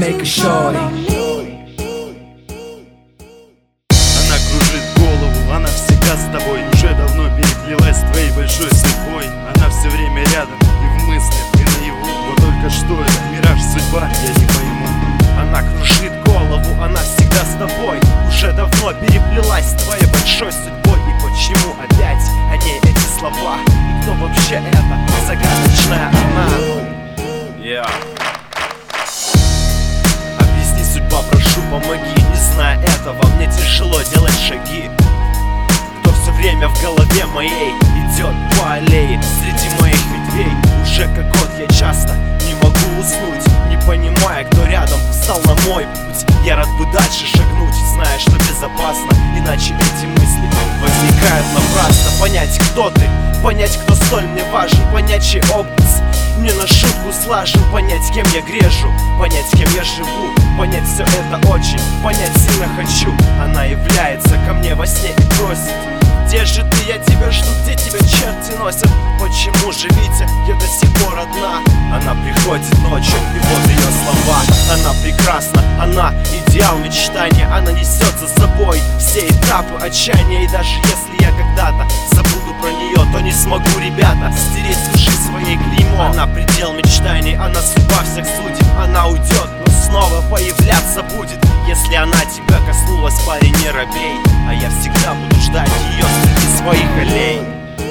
make a shorty. Она кружит голову, она всегда с тобой. Уже давно переплелась с твоей большой судьбой. Она все время рядом, и в мыслях, и наяву. Вот только что это, мираж, судьба, я не пойму. Она кружит голову, она всегда с тобой. Уже давно переплелась с твоей большой судьбой. И почему опять о ней эти слова? И кто вообще это? Загадочная она. Объясни, судьба, прошу, помоги. Не зная этого, мне тяжело делать шаги. Кто все время в голове моей идет по аллее среди моих ветвей. Уже как год я часто не могу уснуть, не понимая, кто рядом встал на мой путь. Я рад бы дальше шагнуть, зная, что безопасно, иначе эти мысли возникают напрасно. Понять, кто ты, понять, кто столь мне важен, понять, чей образ мне на шутку слажен, понять, кем я грешу, понять, кем я живу, понять все это очень, понять сильно хочу. Она является ко мне во сне и просит: где же ты, я тебя жду, где тебя черти носят? Почему же, Витя, я до сих пор одна? Она приходит ночью, и вот ее слова. Она прекрасна, она идеал мечтания. Она несет за собой все этапы отчаяния. И даже если я когда-то забуду про нее, то не смогу, ребята, стереть с души своей клеймо. Она предел мечтаний, она судьба всех судеб. Она уйдет, но снова появляться будет. Если она тебя коснулась, парень, не робей, а я всегда буду ждать ее среди своих аллей.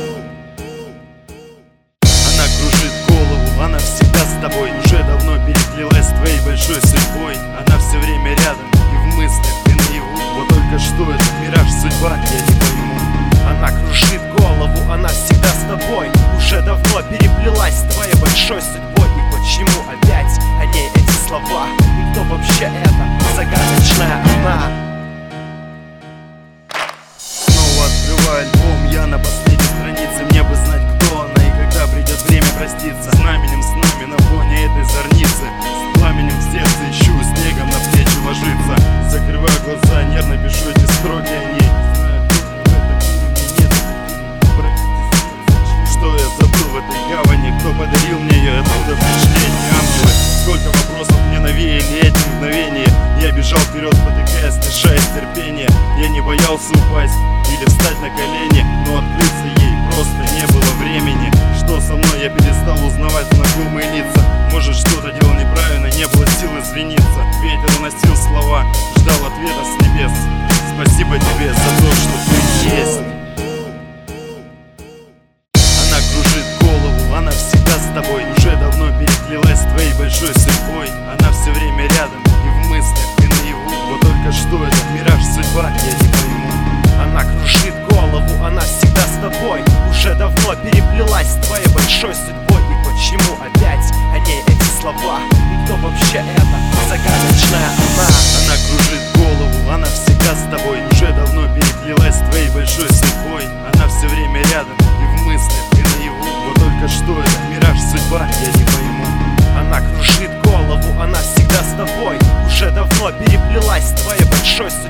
Она кружит голову, она всегда с тобой. Уже давно переплелась с твоей большой судьбой. Она все время рядом, и в мыслях, и наяву. Вот только что это, мираж, судьба, я не пойму. Она кружит голову, она всегда с тобой. Уже давно переплелась с твоей большой судьбой. И почему опять о ней эти слова? И кто вообще это? Загадочная она. Снова открываю альбом, я на последней странице. Мне бы знать, кто она и когда придет время проститься. Знаменем с нами на фоне этой зорницы. С пламенем в сердце ищу, снегом на плечи ложится. Закрываю глаза, нервно пишу эти строки о ней. Что я забыл в этой гавани, кто подарил мне ее, оттуда пришли эти ангелы. Сколько вопросов мне навеяли эти мгновения. Я бежал вперед, спотыкаясь, лишаясь терпения. Я не боялся упасть или встать на колени, но открыться ей просто не было времени. Что со мной, я перестал узнавать знакомые лица. Может, что-то делал неправильно, не было сил извиниться. Ветер уносил слова, ждал ответа с небес. Спасибо тебе за то, что ты есть. Она кружит голову, она всегда с тобой. Уже давно переплелась с твоей большой судьбой. Она все время рядом, и в мыслях, и наяву. Вот только что это, мираж, судьба, я не пойму. Она кружит голову, она всегда с тобой. Уже давно переплелась с твоей большой судьбой. И почему опять о ней эти слова? И кто вообще это? Загадочная она. Она кружит голову, она всегда с тобой. Уже давно переплелась с твоей большой судьбой. Она все время рядом, и в мыслях, и наяву. Вот только что это, мираж, судьба, я не пойму. Она кружит голову, она всегда с тобой. Уже давно переплелась с твоей большой судьбой.